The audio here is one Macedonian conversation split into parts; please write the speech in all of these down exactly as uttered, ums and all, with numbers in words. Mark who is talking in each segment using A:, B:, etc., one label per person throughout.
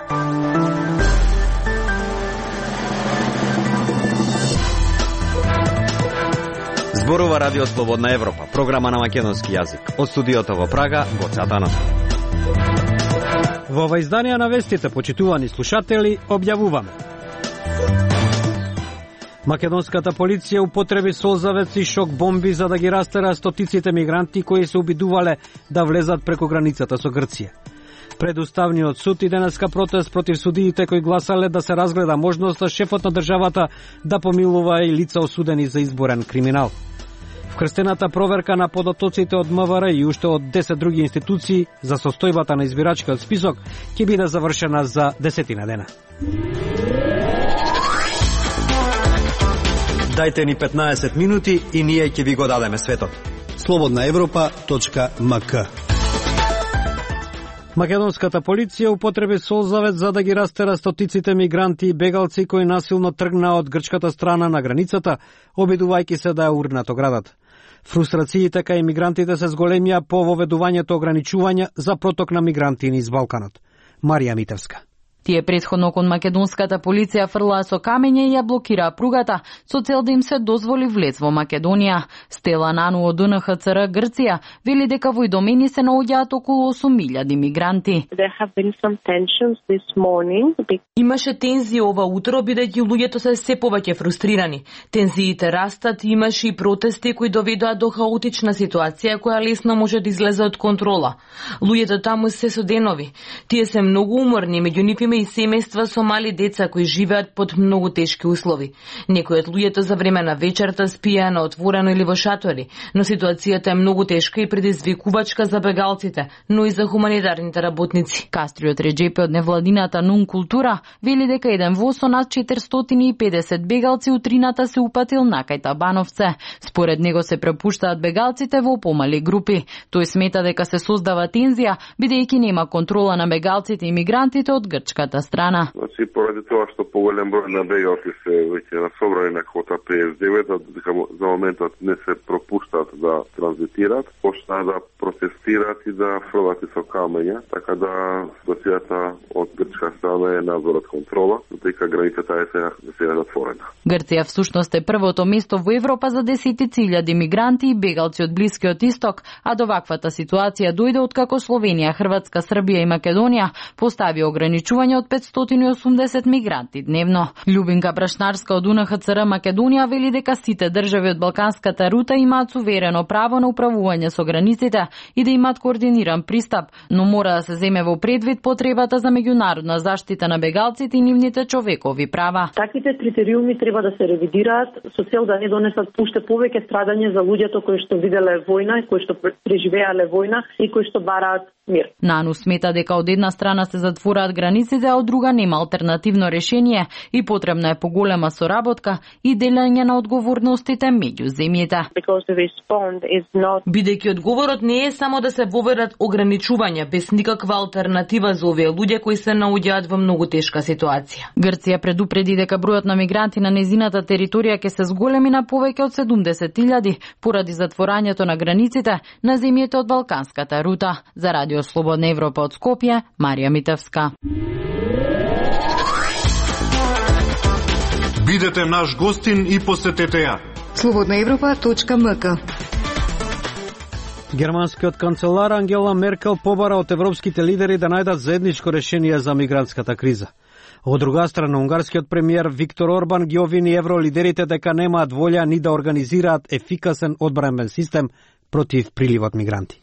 A: Зборува Радио Слободна Европа, програма на македонски јазик. Од студиото во Прага, Гоце Атанов.
B: Во ова издание на вестите, почитувани слушатели, објавуваме: македонската полиција употреби солзавец и шок бомби за да ги растера стотиците мигранти кои се обидувале да влезат преку границата со Грција. Пред Уставниот суд и денеска протест против судиите кои гласале да се разгледа можноста шефот на државата да помилува и лица осудени за изборен криминал. Вкрстената проверка на подотоците од МВР и уште од десет други институции за состојбата на избирачкиот список ќе биде завршена за десетина дена.
A: Дајте ни петнаесет минути и ние ќе ви го дадеме светот.
C: слободна европа точка ем ка.
B: Македонската полиција употреби солзавец за да ги растера стотиците мигранти и бегалци кои насилно тргнаа од грчката страна на границата, обидувајќи се да ја урнат оградата. Фрустрациите кај мигрантите се зголемија по воведувањето ограничувања за проток на мигранти низ Балканот. Марија Митевска.
D: Тие претходно кон македонската полиција фрлаа со камења и ја блокираа пругата со цел да им се дозволи влез во Македонија. Стела Нану од ен ха це ер Грција вели дека во домени се наоѓаат околу осум илјади мигранти.
E: Имаше тензии ова утро бидејќи луѓето се се повеќе фрустрирани. Тензиите растат и имаше и протести кои доведоа до хаотична ситуација која лесно може да излезе од контрола. Луѓето таму се со денови. Тие се многу уморни, меѓу нив има и семејства со мали деца кои живеат под многу тешки услови. Некои од луѓето за време на вечерта спиеа на отворено или во шатори, но ситуацијата е многу тешка и предизвикувачка за бегалците, но и за хуманитарните работници.
D: Кастриот Реджепи од невладината Нун Култура вели дека еден воз со над четиристотини и педесет бегалци утрината се упатил накај Табановце. Според него се препуштаат бегалците во помали групи. Тој смета дека се создава тензија бидејќи нема контрола на бегалците и мигрантите од грчката страна.
F: Значи, поради тоа што поголем број на бегалци се веќе на собрани на квота петдесет и девет, дека за моментот не се пропуштаат да транзитираат, почнаа да протестираат и да фрлат со камења, така да ситуацијата од грчка страна е надзор од контрола, дека границата е сега сега затворена.
D: Грција всушност е првото место во Европа за десетици илјади мигранти и бегалци од Блискиот Исток, а до ваквата ситуација дојде откако Словенија, Хрватска, Србија и Македонија постави ограничување од петстотини и осумдесет мигранти дневно. Љубинка Брашнарска од ен ха це ер Македонија вели дека сите држави од Балканската рута имаат суверено право на управување со границите и да имаат координиран пристап, но мора да се земе во предвид потребата за меѓународна заштита на бегалците и нивните човекови права.
G: Таквите критериуми треба да се ревидираат со цел да не донесат уште повеќе страдање за луѓето кои што виделе војна, кои што преживеале војна и кои што бараат мир.
D: Нану смета дека од една страна се затвораат границите, а од друга нема алтернативно решение и потребна е поголема соработка и делење на одговорностите меѓу земјите.
E: Бидејќи одговорот не е само да се воведат ограничувања без никаква алтернатива за овие луѓе кои се наоѓаат во многу тешка ситуација.
D: Грција предупреди дека бројот на мигранти на незината територија ќе се зголеми на повеќе од седумдесет илјади поради затворањето на границите на земјите од Балканската рута. За Радио Слободна Европа од Скопје, Марија Митевска.
H: Бидете наш гостин и посетете ја.
I: слободна европа точка ем ка.
B: Германскиот канцелар Ангела Меркел побара од европските лидери да најдат заедничко решение за мигрантската криза. Од друга страна, унгарскиот премиер Виктор Орбан ги обвини евролидерите дека немаат волја ни да организираат ефикасен одбранбен систем против приливот мигранти.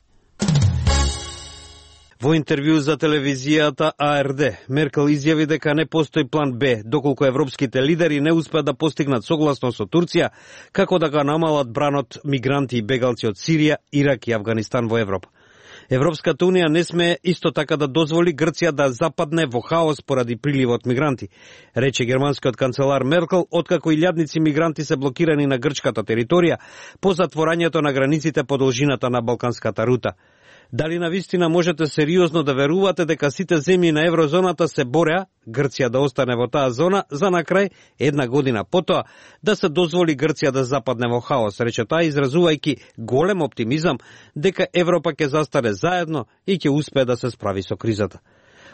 B: Во интервју за телевизијата А Р Д, Меркел изјави дека не постои план Б, доколку европските лидери не успеат да постигнат согласно со Турција, како да го намалат бранот мигранти и бегалци од Сирија, Ирак и Авганистан во Европа. Европската унија не смее исто така да дозволи Грција да западне во хаос поради приливот мигранти, рече германскиот канцелар Меркел, откако илјадници мигранти се блокирани на грчката територија по затворањето на границите по должината на Балканската рута. Дали навистина можете сериозно да верувате дека сите земји на еврозоната се бореа Грција да остане во таа зона, за на крај, една година потоа, да се дозволи Грција да западне во хаос, рече таа, изразувајќи голем оптимизам дека Европа ќе застане заедно и ќе успее да се справи со кризата.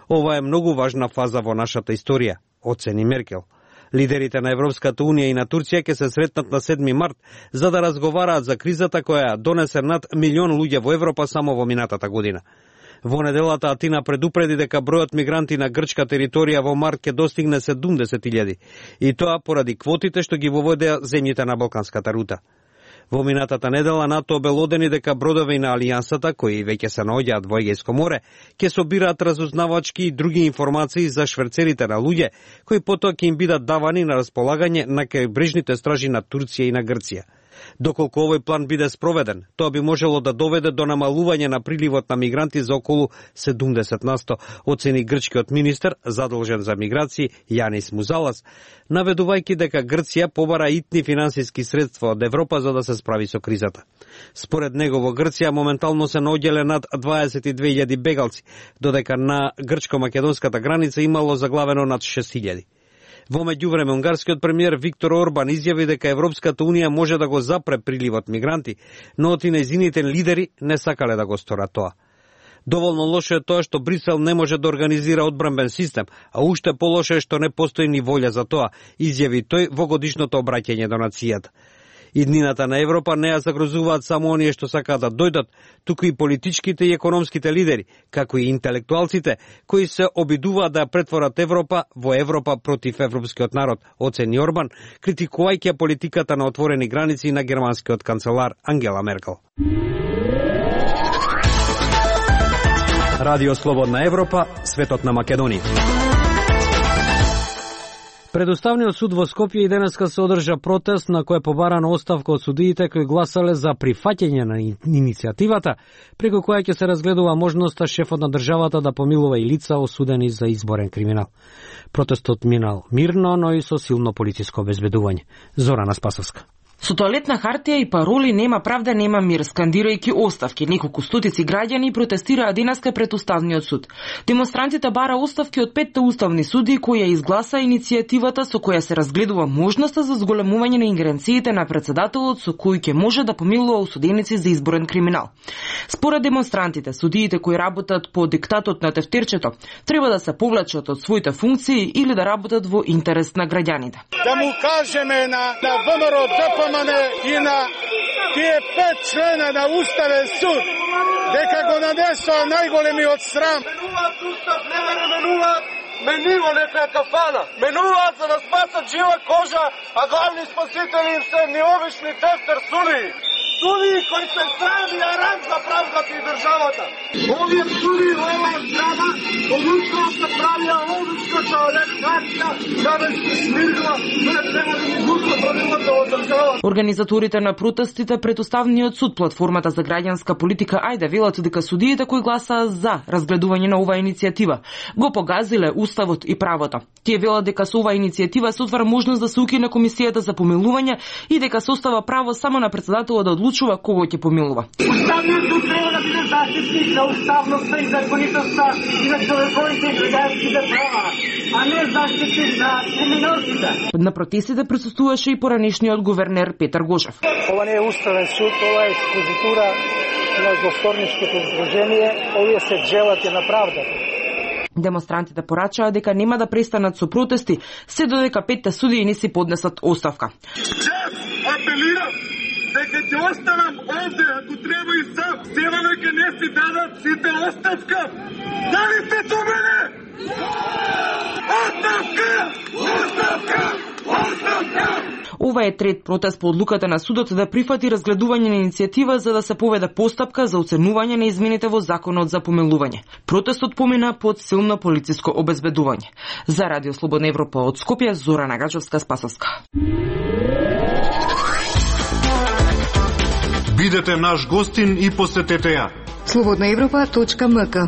B: Ова е многу важна фаза во нашата историја, оцени Меркел. Лидерите на Европската Унија и на Турција ќе се сретнат на седми март за да разговараат за кризата која донесе над милион луѓе во Европа само во минатата година. Во неделата Атина предупреди дека бројот мигранти на грчка територија во март ќе достигне седумдесет илјади, и тоа поради квотите што ги воведеа земјите на Балканската рута. Во минатата недела НАТО обелодени дека бродови на Алијансата, кои веќе се наоѓаат во Егејско море, ќе собираат разузнавачки и други информации за шверцерите на луѓе, кои потоа ќе им бидат давани на располагање на крајбрежните стражи на Турција и на Грција. Доколку овој план биде спроведен, тоа би можело да доведе до намалување на приливот на мигранти за околу седумдесет на сто, оцени грчкиот министер задолжен за миграции Јанис Музалас, наведувајќи дека Грција побара итни финансиски средства од Европа за да се справи со кризата. Според него во Грција моментално се наоѓале над дваесет и две илјади бегалци, додека на грчко-македонската граница имало заглавено над шест илјади. Во меѓувреме, унгарскиот премиер Виктор Орбан изјави дека Европската Унија може да го запре приливот мигранти, но оти нејзините лидери не сакале да го сторат тоа. Доволно лошо е тоа што Брисел не може да организира одбранбен систем, а уште полошо е што не постои ни волја за тоа, изјави тој во годишното обраќање до нацијата. Иднината на Европа не ја загрозуваат само оние што сакаат да дојдат, туку и политичките и економските лидери, како и интелектуалците, кои се обидуваат да ја претворат Европа во Европа против европскиот народ, оцени Орбан, критикувајќи политиката на отворени граници на германскиот канцелар Ангела Меркел.
A: Радио Слободна Европа, светот на Македонија.
B: Пред Уставниот суд во Скопје и денеска се одржа протест на кој е побарана оставка од судиите кои гласале за прифаќање на иницијативата, преку која ќе се разгледува можноста шефот на државата да помилува и лица осудени за изборен криминал. Протестот минал мирно, но и со силно полициско обезбедување. Зорана Спасовска.
E: Со тоалетна хартија и пароли "Нема правда, нема мир", скандирајќи оставки, неколку стотици граѓани протестираа денеска пред Уставниот суд. Демонстрантите бара оставки од петте уставни судии кои ја изгласа иницијативата со која се разгледува можноста за зголемување на ингеренциите на председателот со кој ќе може да помилува осуденици за изборен криминал. Според демонстрантите, судиите кои работат по диктатот на тефтерчето треба да се повлечат од своите функции или да работат во интерес на граѓаните.
J: Да му кажеме на на ВМРО и на тие пет члена на Уставен суд дека го нанесоа најголемиот срам. Менуваат устав, не да менуваат, мениво нека кафана. Менуваат за да спасат жива кожа, а главни спасители им се необични тефтер суди. Суди кои се срами на ран за правдата и државата. Овие суди, ова драма, одлучно се правија одлучно тоалетнација, да не се смирила, да не може да гусла правилата од државата.
E: Организаторите на протестите пред Уставниот суд, платформата за граѓанска политика Ајде, велат дека судиите кои гласаа за разгледување на оваа иницијатива го погазиле уставот и правото. Тие велат дека со оваа иницијатива се отвара можност да се укине комисијата за помилување и дека се остава право само на председателот да одлучува кого ќе помилува.
J: Уставниот суд треба да биде заштитник на уставноста и законитоста и на човековите и граѓанските права, а не заштитник на криминалците.
E: На протестите присуствуваше и поранешниот гувернер Петар Гошев.
K: Ова не е уставен суд, ова е експозитура на злосторничкото здружение, овие се джелати на правдата.
E: Демонстрантите порачаа дека нема да престанат со протести се додека петте судии не си поднесат оставка.
J: Шеф, апелирам дека ќе останам овде ако треба и сам. Сева дека не си дадат сите оставка. Дали сте до мене? Оставка! Оставка! Оставка!
E: Ова е трет протест по одлуката на судот да прифати разгледување на иницијатива за да се поведе постапка за оценување на измените во законот за помилување. Протестот помина под силно полициско обезбедување. За Радио Слободна Европа од Скопје, Зорана Гачевска-Спасовска.
H: Бидете наш гостин и посетете ја.
I: слободна европа точка ем ка.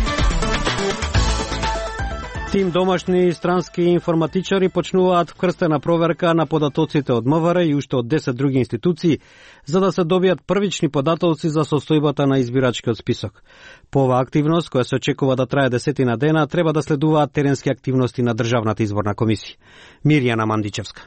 B: Тим домашни и странски информатичари почнуваат вкрстена проверка на податоците од МВР и уште од десет други институции, за да се добијат првични податоци за состојбата на избирачкиот список. По оваа активност, која се очекува да трае десетина дена, треба да следуваат теренски активности на Државната изборна комисија. Мирјана Мандичевска.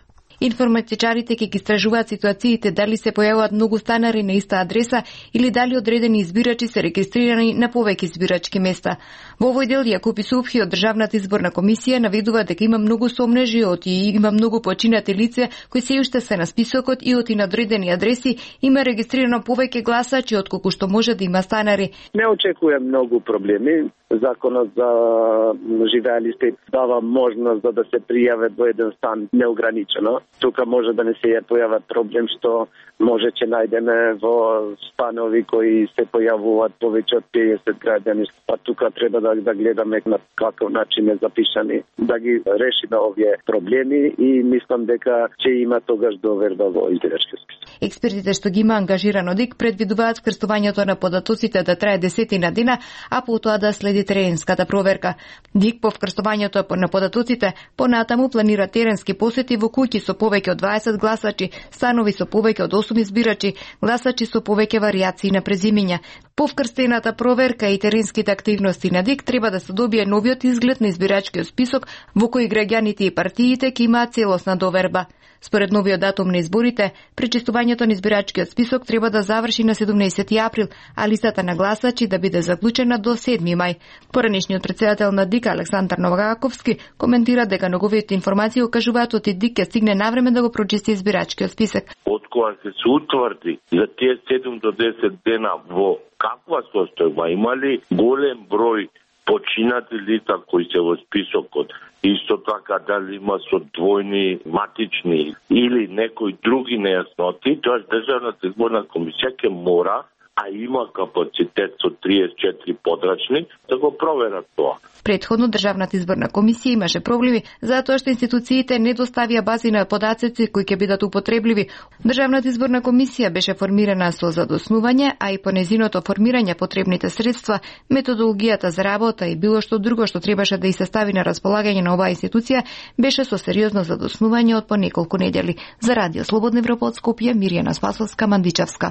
I: Информатичарите ќе ги истражуваат ситуациите дали се појавуваат многу станари на иста адреса или дали одредени избирачи се регистрирани на повеќе избирачки места. Во овој дел Јакупи Супхи од Државната изборна комисија наведува дека има многу сомнежи од и има многу починати лица кои се уште се на списокот и од и на одредени адреси има регистрирано повеќе гласачи отколку што може да има станари.
L: Не очекувам многу проблеми. Законот за живеалисте дава можност за да се пријават во еден стан неограничено. Тука може да не се ја појава проблем што може че најдеме во станови кои се појавуваат повеќе од педесет граѓани. Па тука треба да, да гледаме на каков начин е запишани, да ги решиме овие проблеми и мислам дека ќе има тогаш доверба во избирачкиот список.
I: Експертите што ги има ангажиран ОДИК предвидуваат вкрстувањето на податоците да трае десетина дена, а потоа да следи теренската проверка. ДИК по вкрстувањето на податоците понатаму планира теренски посети во куќи со повеќе од дваесет гласачи, станови со повеќе од осум избирачи, гласачи со повеќе варијации на презимиња. По вкрстената проверка и теренските активности на ДИК треба да се добие новиот изглед на избирачкиот список во кој граѓаните и партиите ќе имаат целосна доверба. Според новиот датум на изборите, пречистувањето на избирачкиот список треба да заврши на седумнаесети април, а листата на гласачи да биде заклучена до седми мај. Поранешниот председател на ДИК Александар Новаковски коментира дека неговите информации укажуваат од ДИК ќе стигне навреме да го прочисти избирачкиот список.
M: Од кога ќе се утврди за тие седум до десет дена во каква состојба имали голем број починати лица кои се во списокот, исто така дали има со двојни матични или некои други нејасноти, тоа Државната изборна комисија ќе мора, а има капацитет со триесет и четири подрачни, да го проверат тоа.
I: Претходно Државната изборна комисија имаше проблеми затоа што институциите не доставија бази на податоци кои ќе бидат употребливи. Државната изборна комисија беше формирана со задоснување, а и по незиното формирање потребните средства, методологијата за работа и било што друго што требаше да и се стави на располагање на оваа институција беше со сериозно задоснување од по неколку недели. За Радио Слободна Европа од Скопје, Мирјана Спасовска, Мандичевска.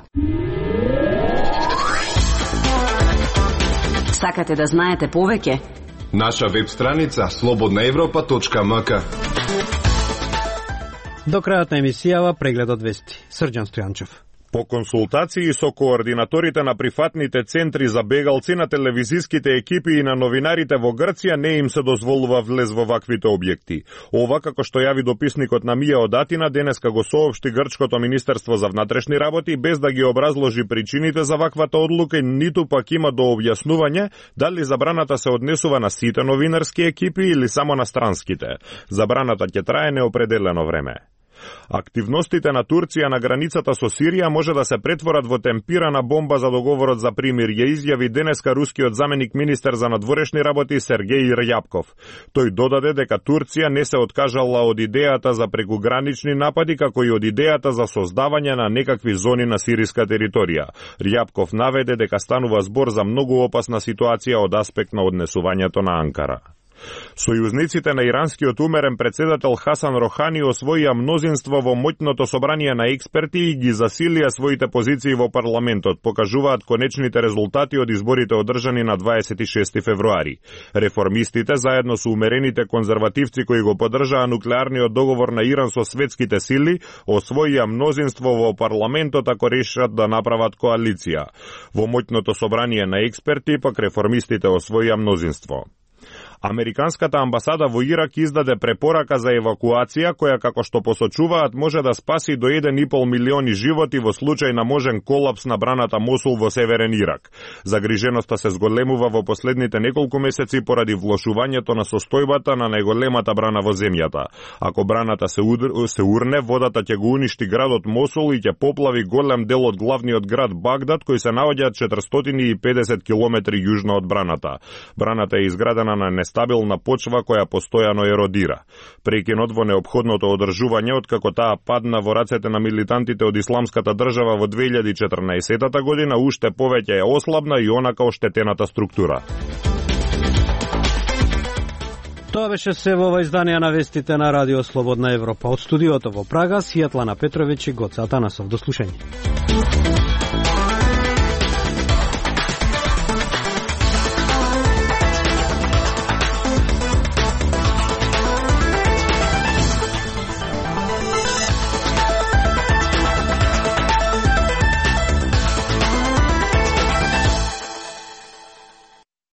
N: Сакате да знаете повеќе?
O: Наша веб страница слободна европа точка м к.
B: До крајот на емисијава прегледот вести. Срđan Стојанчев.
P: По консултации со координаторите на прифатните центри за бегалци на телевизиските екипи и на новинарите во Грција не им се дозволува влез во ваквите објекти. Ова, како што јави дописникот на Мија од Атина, денеска го соопшти Грчкото министерство за внатрешни работи без да ги образложи причините за ваквата одлука, ниту пак има до објаснување дали забраната се однесува на сите новинарски екипи или само на странските. Забраната ќе трае неопределено време. Активностите на Турција на границата со Сирија може да се претворат во темпирана бомба за договорот за примирје, изјави денеска рускиот заменик министер за надворешни работи Сергеј Рјапков. Тој додаде дека Турција не се откажала од идејата за прекугранични напади, како и од идејата за создавање на некакви зони на сириска територија. Рјапков наведе дека станува збор за многу опасна ситуација од аспект на однесувањето на Анкара. Сојузниците на иранскиот умерен председател Хасан Рохани освоија мнозинство во моќното собрание на експерти и ги засилија своите позиции во парламентот, покажуваат конечните резултати од изборите одржани на дваесет и шести февруари. Реформистите, заедно со умерените конзервативци кои го поддржаа нуклеарниот договор на Иран со светските сили, освоија мнозинство во парламентот ако решат да направат коалиција. Во моќното собрание на експерти, пак реформистите освоија мнозинство. Американската амбасада во Ирак издаде препорака за евакуација која, како што посочуваат, може да спаси до еден и пол милиони животи во случај на можен колапс на браната Мосул во северен Ирак. Загриженоста се зголемува во последните неколку месеци поради влошувањето на состојбата на најголемата брана во земјата. Ако браната се, удр... се урне, водата ќе го уништи градот Мосул и ќе поплави голем дел од главниот град Багдад, кој се наоѓа четиристотини и педесет километри јужно од браната. Браната е изградена на стабилна почва која постојано еродира. Прекинот во неопходното одржување откако таа падна во рацете на милитантите од Исламската држава во две илјади и четрнаесета година уште повеќе е ослабна и онака оштетената структура.
B: Тоа беше се во ова издание на вестите на Радио Слободна Европа. Од студиото во Прага, Сјетлана Петровиќ и Гоце Атанасов. До слушање.